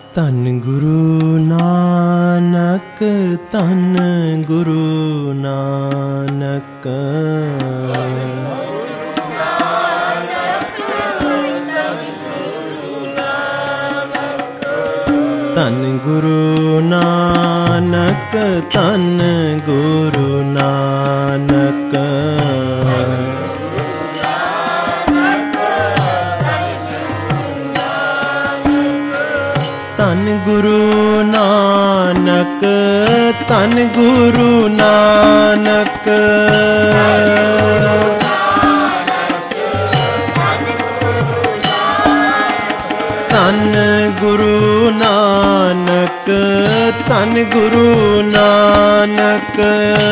ਧੰਨ ਗੁਰੂ ਨਾਨਕ, ਧੰਨ ਗੁਰੂ ਨਾਨਕ। ਧੰਨ ਗੁਰੂ ਨਾਨਕ, ਧੰਨ ਗੁਰੂ ਨਾਨਕ। ਧੰਨ ਗੁਰੂ ਨਾਨਕ, ਧੰਨ ਗੁਰੂ ਨਾਨਕ। ਧੰਨ ਗੁਰੂ ਨਾਨਕ, ਧੰਨ ਗੁਰੂ ਨਾਨਕ।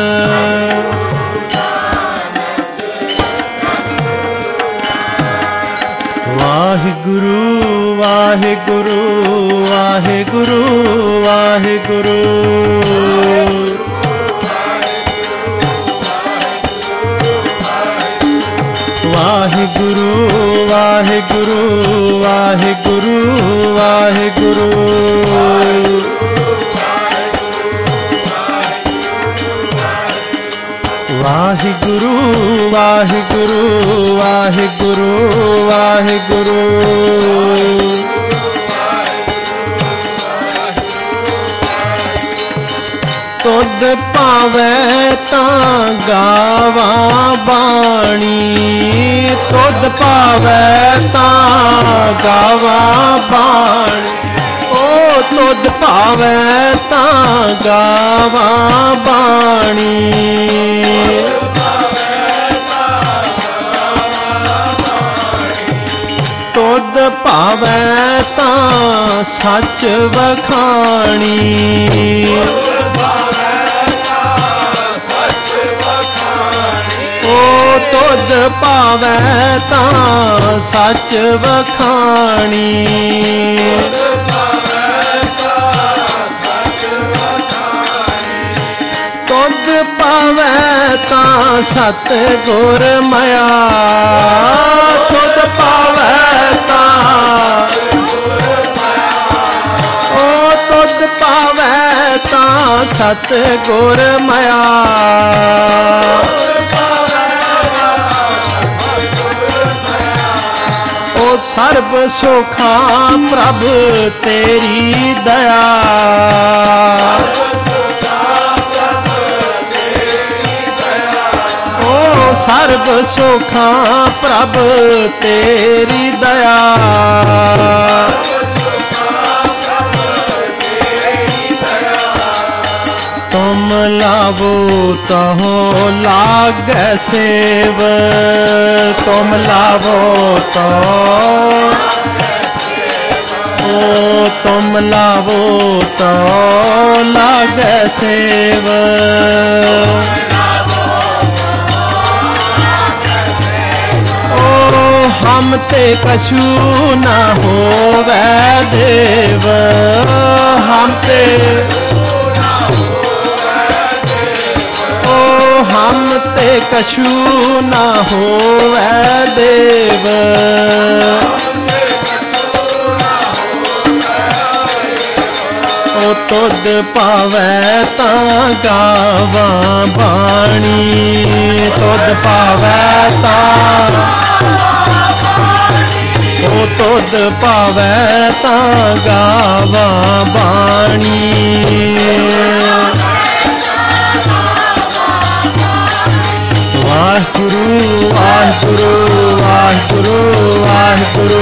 ਵਾਹਿਗੁਰੂ ਵਾਹਿਗੁਰੂ ਵਾਹਿਗੁਰੂ ਵਾਹਿਗੁਰੂ। ਵਾਹਿਗੁਰੂ ਵਾਹਿਗੁਰੂ ਵਾਹਿਗੁਰੂ ਵਾਹਿਗੁਰੂ। ਵਾਹਿਗੁਰੂ ਵਾਹਿਗੁਰੂ ਵਾਹਿਗੁਰੂ ਵਾਹਿਗੁਰੂ। ਤੁਧ ਭਾਵੈ ਤਾਂ ਗਾਵਾਂ ਬਾਣੀ, ਤੁਧ ਭਾਵੈ ਤਾਂ ਗਾਵਾਂ ਬਾਣੀ। ਓ ਤੁਧ ਭਾਵੈ ਤਾਂ ਗਾਵਾਂ ਬਾਣੀ। ਤੁਧ ਭਾਵੈ ਤਾਂ ਸੱਚ ਵਖਾਣੀ। ਓ ਤੁਧ ਭਾਵੈ ਤਾਂ ਸੱਚ ਵਖਾਣੀ। ਤੁਧ ਭਾਵੈ ਤਾਂ ਸਤ ਗੁਰ ਮਾਇਆ। ਤੁਧ ਭਾਵੈ ਤਾਂ ਓ ਤੁਧ ਭਾਵੈ ਤਾਂ ਸਤ ਗੁਰ ਮਾਇਆ। ਓ ਸਰਬ ਸੁਖਾਂ ਪ੍ਰਭ ਤੇਰੀ ਦਇਆ। ਓ ਸਰਬ ਸੁਖਾਂ ਪ੍ਰਭ ਤੇਰੀ ਦਇਆ। ਤੁਮ ਲਾਵੋ ਤਹੁ ਲਾਗੈ ਸੇਵ। ਤੁਮ ਲਾਵੋ ਤਹੁ ਓ ਤੁਮ ਲਾਵੋ ਤਹੁ ਲਾਗੈ ਸੇਵ। ਓ ਹਮ ਤੇ ਕਛੂ ਨਾ ਹੋਵੈ ਦੇਵ। ਹਮ ਤੇ ਹਮ ਤੇ ਕਛੂ ਨਾ ਹੋਵੈ ਦੇਵ। ਓ ਤੁਧ ਭਾਵੈ ਤਾਂ ਗਾਵਾਂ ਬਾਣੀ। ਤੁਧ ਭਾਵੈ ਤਾਂ ਓ ਤੁਧ ਭਾਵੈ ਤਾਂ ਗਾਵਾਂ ਬਾਣੀ। ਵਾਹਿਗੁਰੂ ਵਾਹਿਗੁਰੂ ਵਾਹਿਗੁਰੂ ਵਾਹਿਗੁਰੂ।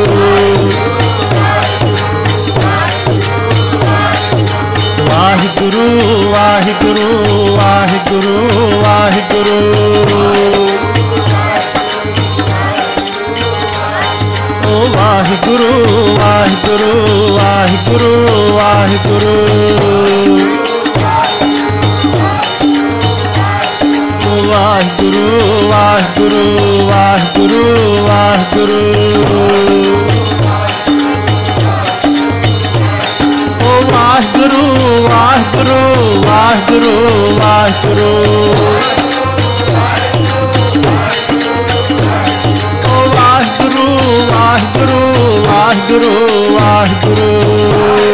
ਵਾਹਿਗੁਰੂ ਵਾਹਿਗੁਰੂ ਵਾਹਿਗੁਰੂ ਵਾਹਿਗੁਰੂ। ਓ ਵਾਹਿਗੁਰੂ ਵਾਹਿਗੁਰੂ ਵਾਹਿਗੁਰੂ ਵਾਹਿਗੁਰੂ। ਵਾਹਿਗੁਰੂ ਵਾਹਿਗੁਰੂ ਵਾਹਿਗੁਰੂ ਵਾਹਿਗੁਰੂ। ਓ ਵਾਹਿਗੁਰੂ ਵਾਹਿਗੁਰੂ ਵਾਹਿਗੁਰੂ ਵਾਹਿਗੁਰੂ। ਓ ਵਾਹਿਗੁਰੂ ਵਾਹਿਗੁਰੂ ਵਾਹਿਗੁਰੂ ਵਾਹਿਗੁਰੂ।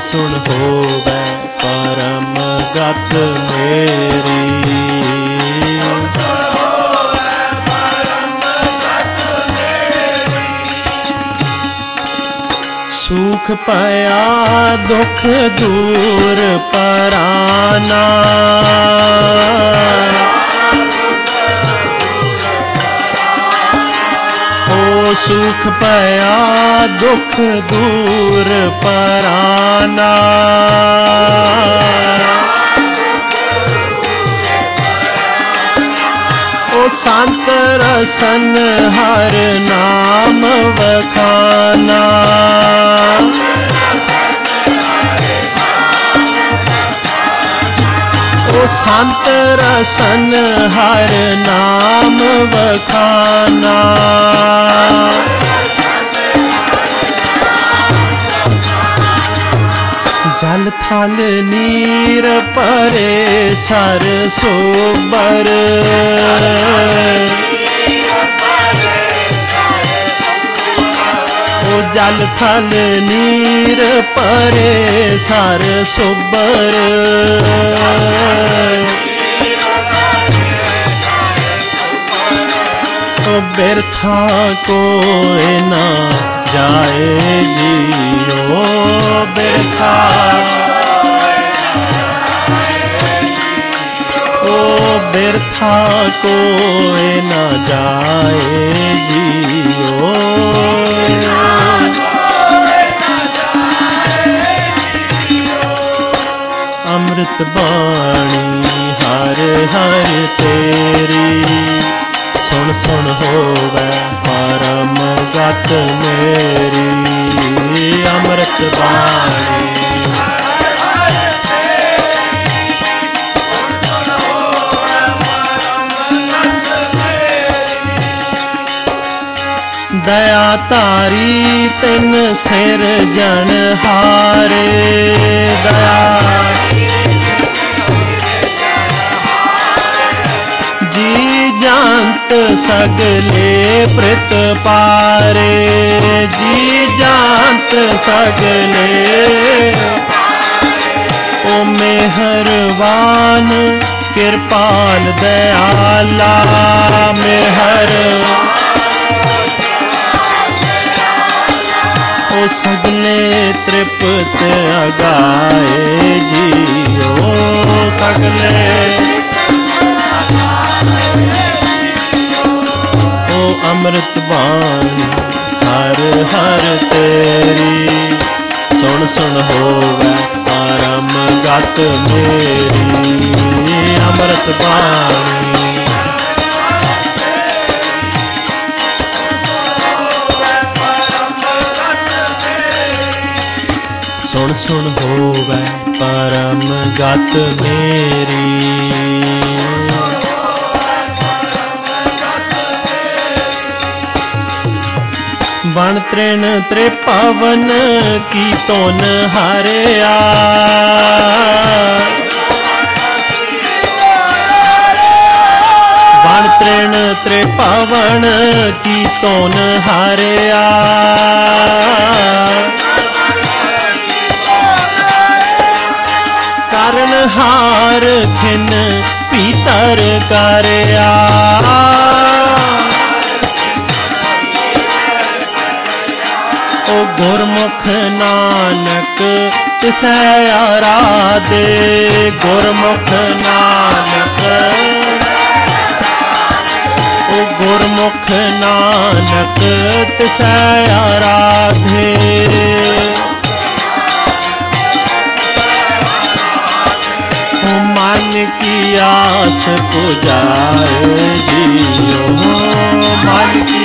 सुन होवे परम गत मेरी। सुख पाया दुख दूर पराना, ओ सुख पाया दुख दूर पराना। ओ संत रसन हर नाम वखाना, ओ संत रसन हर नाम वखाना। जल थल नीर परे सर सोबर, ओ जल थल नीर परे सर सोबर। ओ बिरथा कोई ना जाए जियो, बिरथा ओ बिरथा कोई न जाए जियो। अमृत बाणी हर हर तेरी, सुन सुन होवे परम गत मेरी। अमृत बाणी दया तारी तिन सिर जन हारे, दया जी जानत सगले प्रित पारे, जी जानत सगले। ओ मेहरबान कृपाल दयाला, मेहर ओ सगले तृप्त अगाए जियो, सगले ओ अमृत बाणी हर हर तेरी, सुन सुन होवे परम गत मेरी। अमृत बाणी सुन सुन होवे परम गत मेरी। बन तृण त्रिपावन की तोन हारिया, बन तृण त्रिपावन की तोन हारिया। कारण हार खिन पीतर करया, ओ गुरमुख नानक तिसै आराधे, गुरमुख नानक ओ गुरमुख नानक तिसै आराधे। मन की आस पुजाए जियो, मन की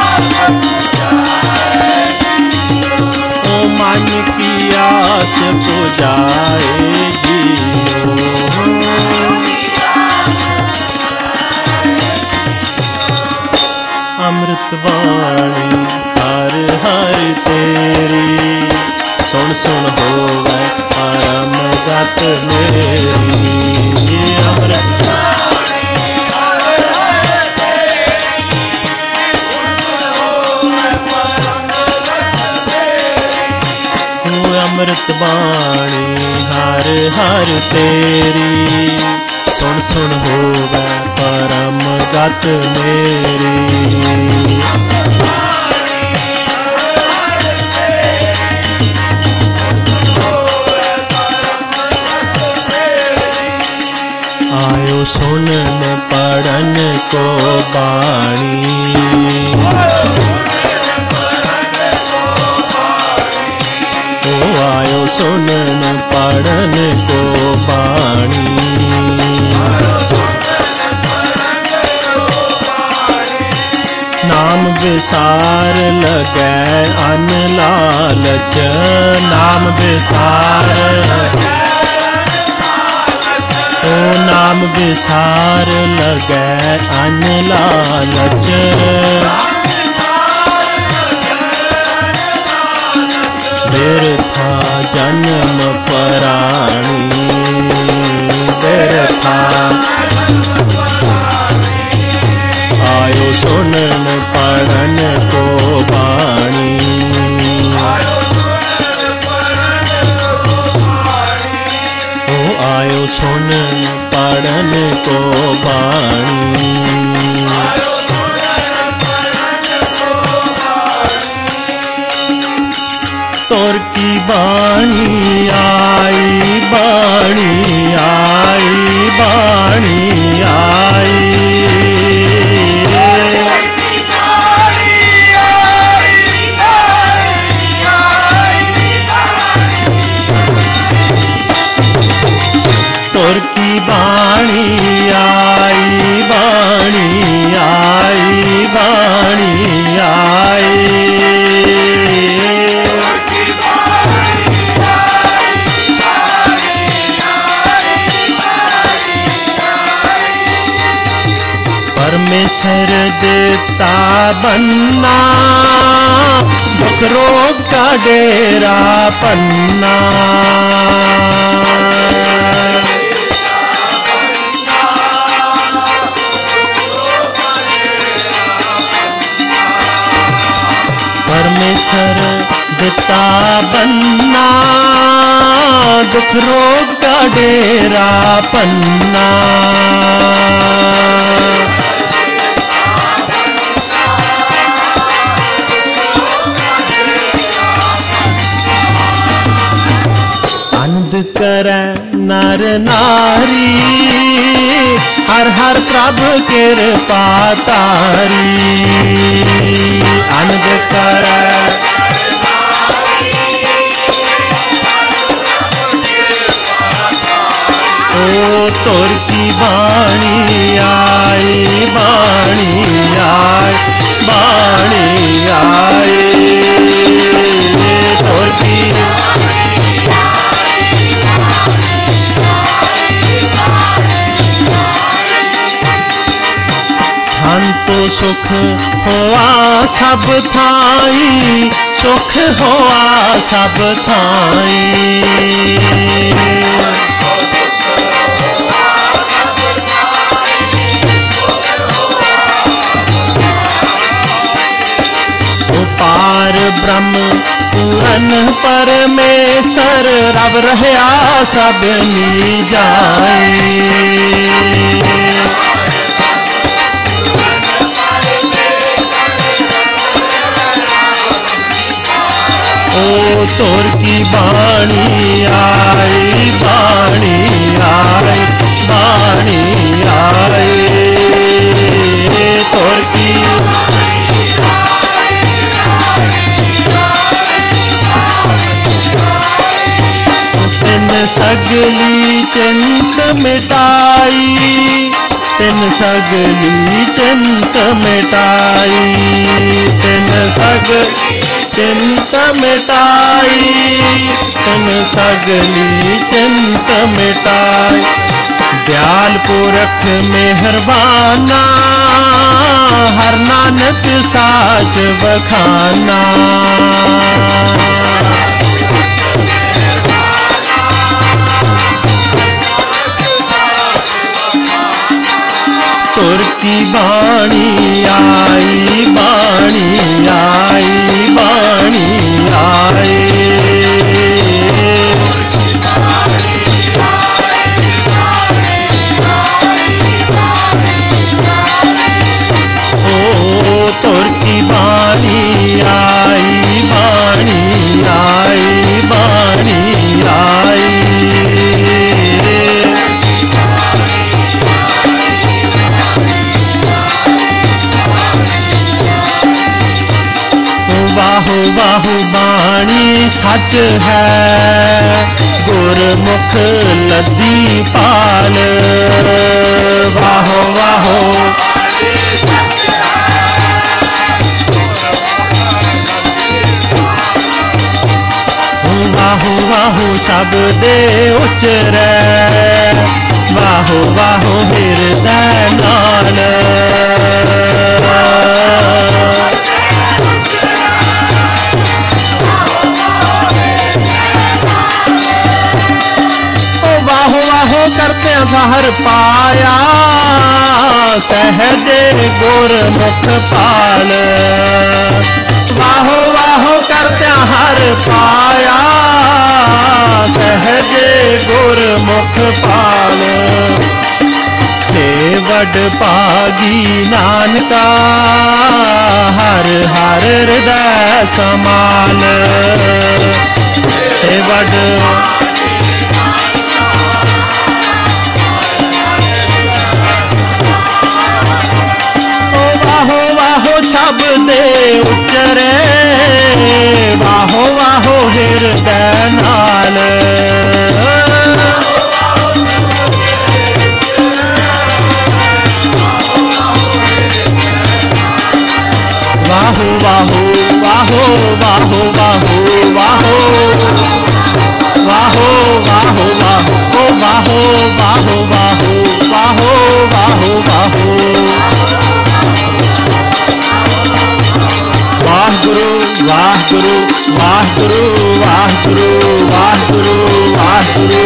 ओ मन की आस पुजाए जियो। अमृत बाणी हर हर तेरी, सुन सुन होवे परम गत मेरी। अमृत अमृत भगत बाणी हर हर तेरी। सुन सुन होवे परम गत मेरी। आयो सुनन पढ़न को बाणी। ओ आयो सुनन पढ़न को बाणी। नाम विसार लगै अन लालच। नाम विसार ओ नाम विसार लगै अन लालच। बिरथा जन्म पराणी। बिरथा आयो सुनन पढ़न को बाणी। ओ आयो सुनन पढ़न को बाणी। तोर की बाणी आई बाणी आई बाणी आई। तोर की बाणी आई बाणी आई बाणी आई। परमेश्वर देता बनना दुख रोग का डेरा पन्ना। परमेश्वर देता बनना दुख रोग का डेरा पन्ना। करे नर नारी हर हर प्रभु कृपा तारी। आनंद करे ओ तोर की बाणी आई बाणी आई बाणी आई। तोर की संतो सुख होआ सब थाई। सुख होआ सब थाई। पार ब्रह्म पूरन परमेश्वर रब रहया सब नी जाए। ओ तोर की बाणी आई बाणी आई बाणी आई। तोर की तिन सगली चिंत मिटाई। तिन सगली चिंत मिटाई। तिन सगली चिंत मिटाई। तिन सगली चिंत मिटाई। दयाल पुरख मेहरबाना हर नानक साच बखाना। तुर की बाणी आई बाणी आई बाणी आई। बाहु बाणी सच है गुरमुख लद्दी पाल। वाहो वाहो वाहो वाहो सब दे उचरै वाहो वाहो हिरदै नाल। वाहो वाहो करते हर पाया सहजे गुरमुख पाल। वाहो वाहो करते हर पाया सहजे गुरमुख पाल। सेवड पागी नानका हर हर हृदय समाल। सेवड वाहो वाहो शब्द उच्चरे वाहो वाहो हृदय नाल। वाहो वाहो वाहो वाहो वाहो वाहो वाहो वाहो वाहो वाहो वाहो वाहो वाहो वाहो वाहगुरु वाहगुरु वाहगुरु वाहगुरु वाहगुरु वाहगुरु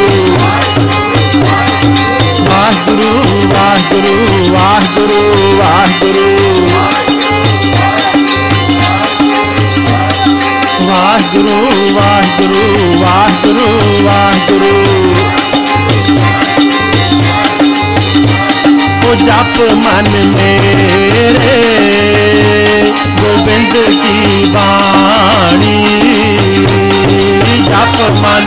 वाहगुरु वाहगुरु वाहगुरु वाहगुरु वाहगुरु वाहगुरु वाहगुरु वाहगुरु। ओ जप मन मेरे गोविंद की वाणी जप मन।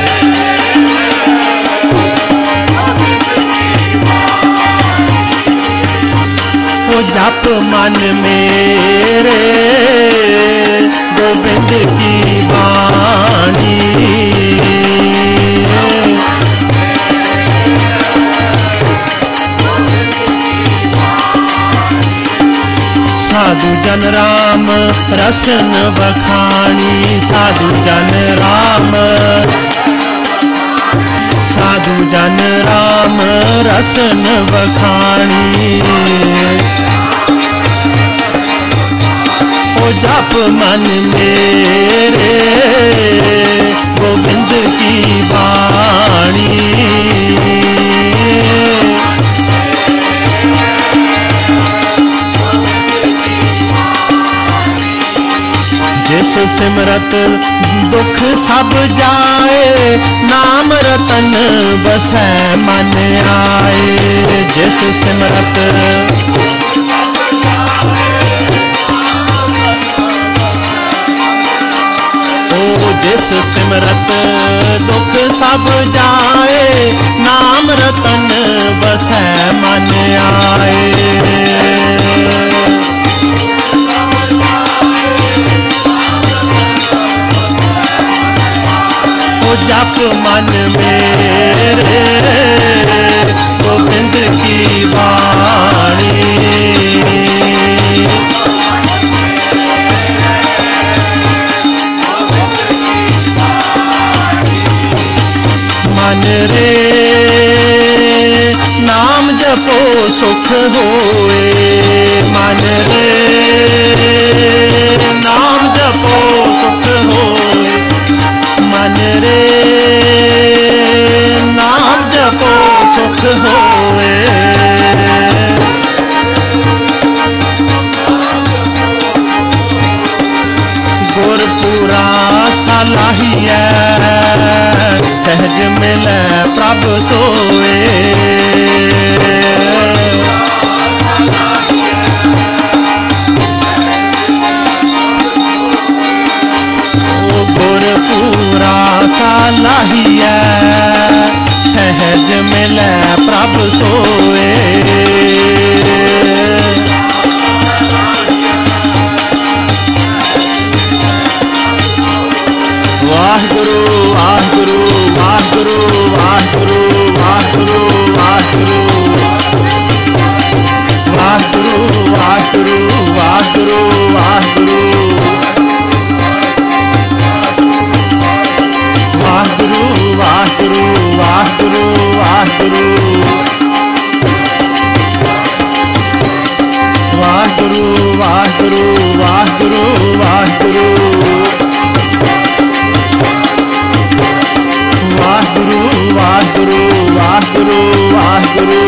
ओ जप मन मेरे गोविंद की वाणी। साधु जन राम रसन बखानी साधु जन राम साधु जन राम रसन बखानी। ओ जप मन मेरे गोविंद की वाणी। जिस सिमरत दुख सब जाए नाम रतन बसै मन आए। जिस सिमरत ओ जिस सिमरत दुख सब जाए नाम रतन बसै मन आए। जप मन मेरे गोविंद की वाणी। मन रे नाम जपो सुख होए। मन रे नाम जपो सुख होए। मन रे नाम जपो सुख होए। गुरपुरा सलाहिया सहज मिलै प्रभ सोए। गुरपुरा सलाहिया सहज मिलै प्रभ सोए। वाहिगुरु वाहिगुरु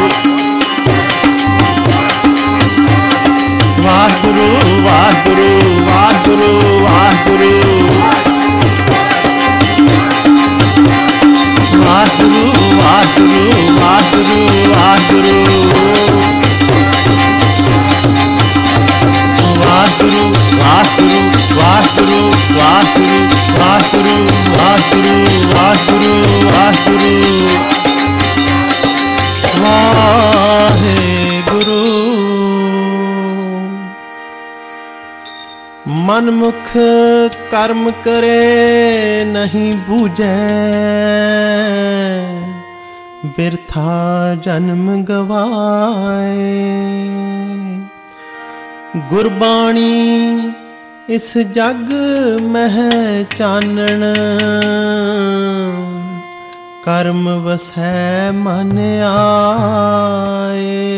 वाहिगुरु वाहिगुरु वाहिगुरु वाहिगुरु वाहिगुरु वाहिगुरु वाहिगुरु वाहिगुरु वाहिगुरु वाहिगुरु वाहिगुरु वाहिगुरु वाहिगुरु वाहिगुरु वाहिगुरु वाहिगुरु वाहिगुरु। मनमुख कर्म करे नहीं बूझे, बिरथा जन्म गवाए। गुरबाणी इस जग मह चानण, कर्म वसै मन आए।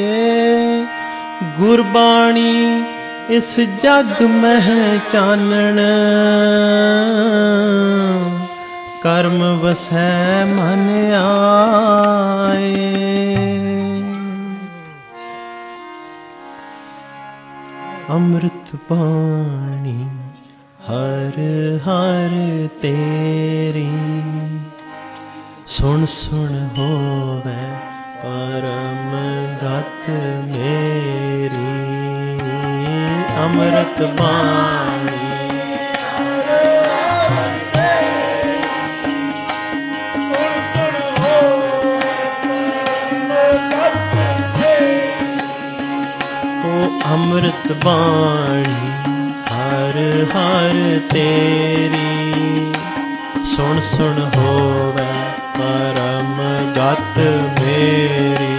गुरबाणी इस जग मह चानण, कर्म वसै मन आए। अमृत बाणी हर हर तेरी, सुन सुन होवे परम गत मेरी। अमृत बाणी अमृत बाणी हर हर तेरी, सुन सुन होवे परम गत मेरी।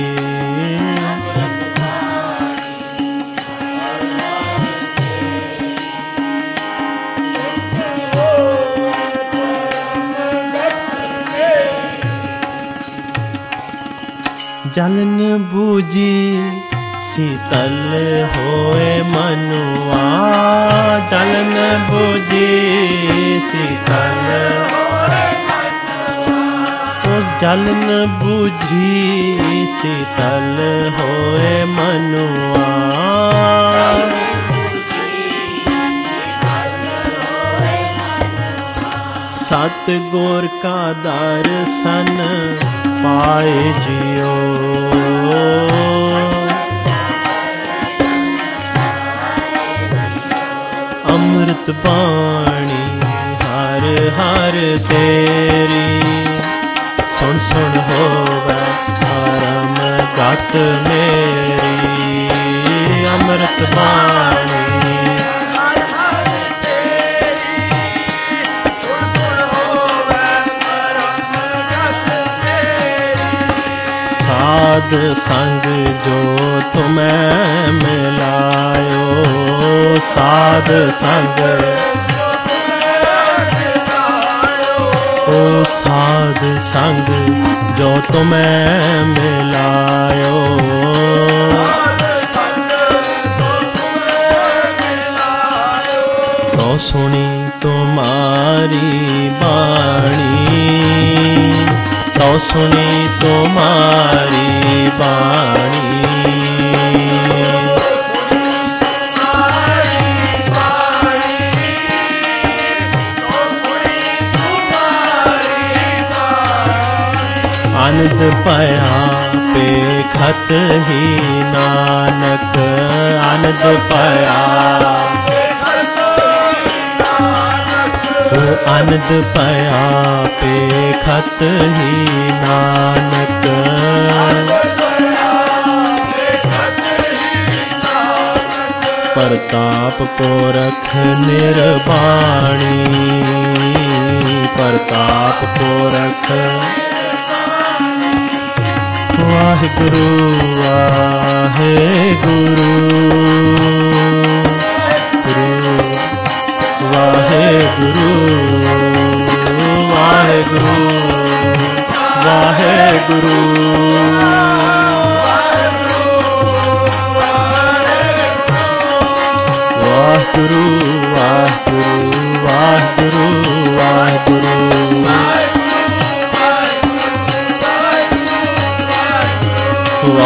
जलन बूझी शीतल होए मनुआ, जलन बूझी शीतल होए मनुआ। उस जलन बूझी शीतल होए मनुआ, सतगुर का दर्शन पाए जियो। अमृत बाणी हर हर तेरी, सुन सुन होवे परम गत मेरी। अमृत बाणी हर हर तेरी, सुन सुन होवे परम गत मेरी। साध संग जो तुम्हें मिलायो, साध संग ओ साध संग जो तुम्हें मिलायो। तो सुनी तुम्हारी बाणी, तो सुनी तुम्हारी बाणी। आनंद पाया पे खत ही नानक, आनंद पाया वो आनंद पाया पे खत ही नानक। प्रताप पुरख निर्वाणी, प्रताप पुरख वाहिगुरु वाहिगुरु वाहिगुरु वाहिगुरु वाहिगुरु वाहिगुरु वाहिगुरु वाहिगुरु वाहिगुरु